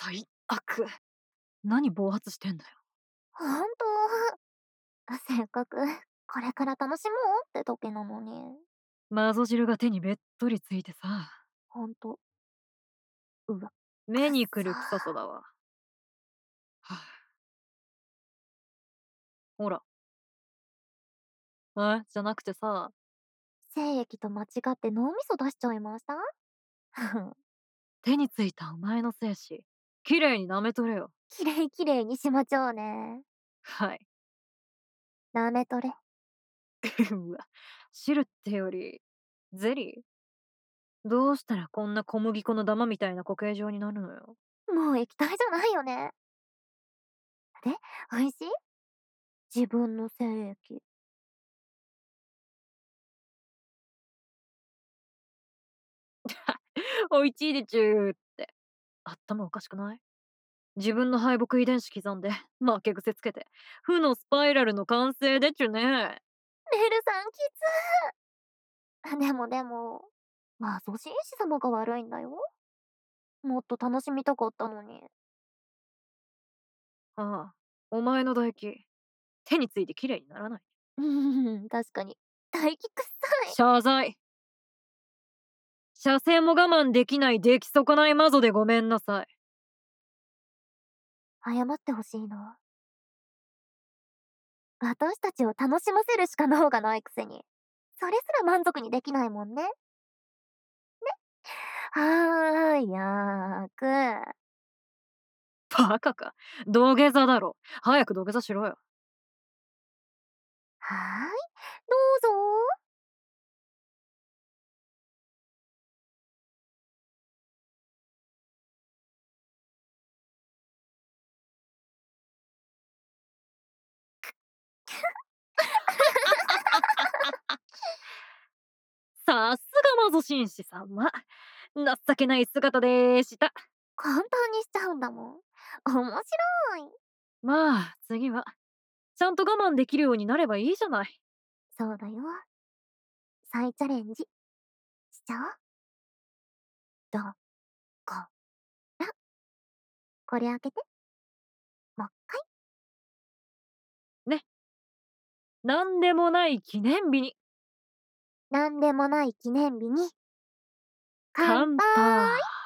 最悪。何暴発してんだよ。 ほんと。せっかく、これから楽しもうって時なのに。 マゾ汁が手にべっとりついてさ。 ほんと。うわ、くっ目にくる臭ささ。 だわ。はあ、ほら。じゃなくてさ、 精液と間違って脳みそ出しちゃいました？ 手についたお前の精子、きれいに舐めとれよ。 きれいきれいにしまちょうね。 はい。 なめとれ。 うわ、汁ってより、ゼリーどうしたらこんな小麦粉のダマみたいな固形状になるのよ。 もう液体じゃないよね。で、美味しい？自分の精液。 おいちいでちゅーって。頭おかしくない？自分の敗北遺伝子刻んで、負け癖つけて、負のスパイラルの完成でちゅね。 メルさんきつ。でも、まあ、祖神師様が悪いんだよ。もっと楽しみたかったのに。 ああ、お前の唾液、手についてきれいにならない。 確かに。大気臭い。 謝罪。射精も我慢できない出来損ないマゾでごめんなさい。 謝ってほしいな。私たちを楽しませるしか能がないくせに。それすら満足にできないもんね。早く。 バカか。土下座だろ。早く土下座しろよ。 はーい、どうぞ。 さすがマゾ紳士様。情けない姿でした。 簡単にしちゃうんだもん。面白い。 まあ、次は、ちゃんと我慢できるようになればいいじゃない。 そうだよ。再チャレンジしちゃおう。どこら。これ開けて。もう一回。 ね。なんでもない記念日に。 なんでもない記念日に。乾乾杯。 杯。